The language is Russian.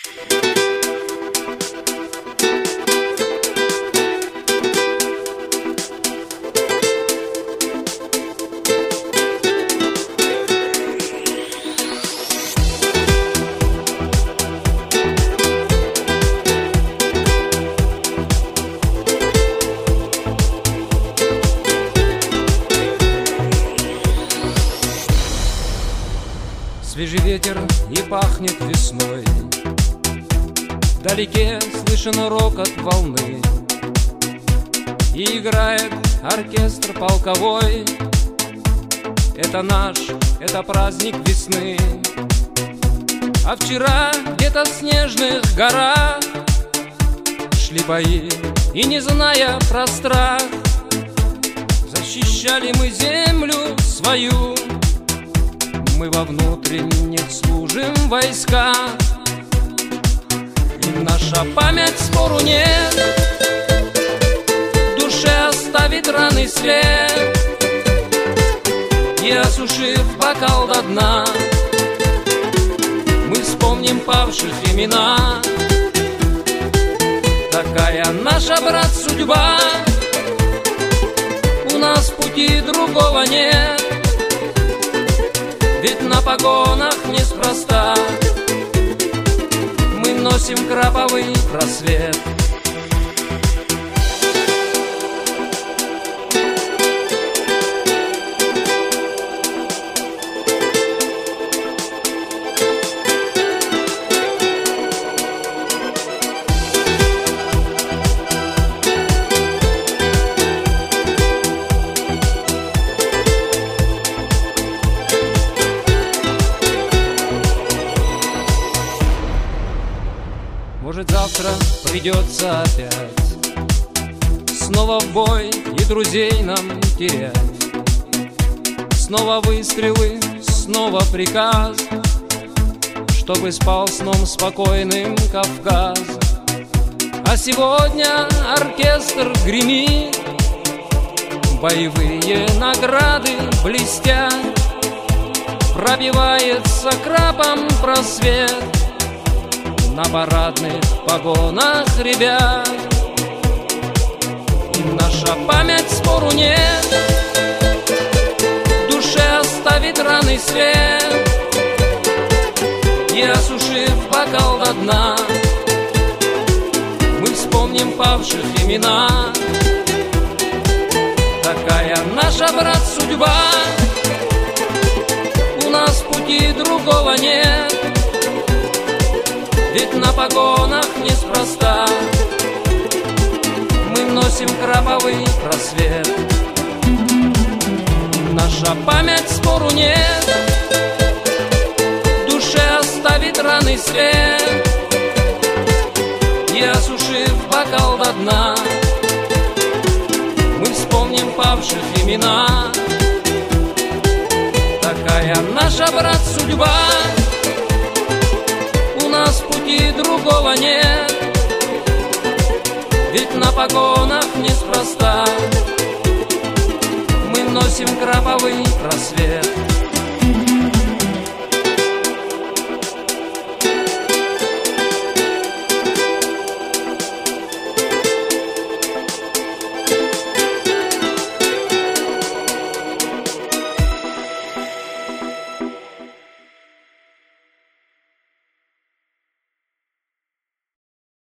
Свежий ветер и пахнет весной, вдалеке слышен рокот волны, и играет оркестр полковой. Это наш, это праздник весны. А вчера где-то в снежных горах шли бои, и не зная про страх, защищали мы землю свою. Мы во внутренних служим войсках, и наша память спору нет, в душе оставит раны след. И осушив бокал до дна, мы вспомним павших имена. Такая наша, брат, судьба, у нас пути другого нет. Ведь на погонах неспроста мы носим краповый просвет. Может, завтра придется опять снова в бой и друзей нам терять. Снова выстрелы, снова приказ, чтобы спал сном спокойным Кавказ. А сегодня оркестр гремит, боевые награды блестят, пробивается крапом просвет на парадных погонах ребят. И наша память спору нет, в душе оставит раны след. И осушив бокал до дна, мы вспомним павших имена. Такая наша, брат, судьба, у нас пути другого нет. Ведь на погонах неспроста мы носим краповый просвет. Наша память спору нет, в душе оставит раны след. И осушив бокал до дна, мы вспомним павших имена. Такая наша, брат, судьба, у нас пути другого нет. Ведь на погонах неспроста мы носим краповый просвет.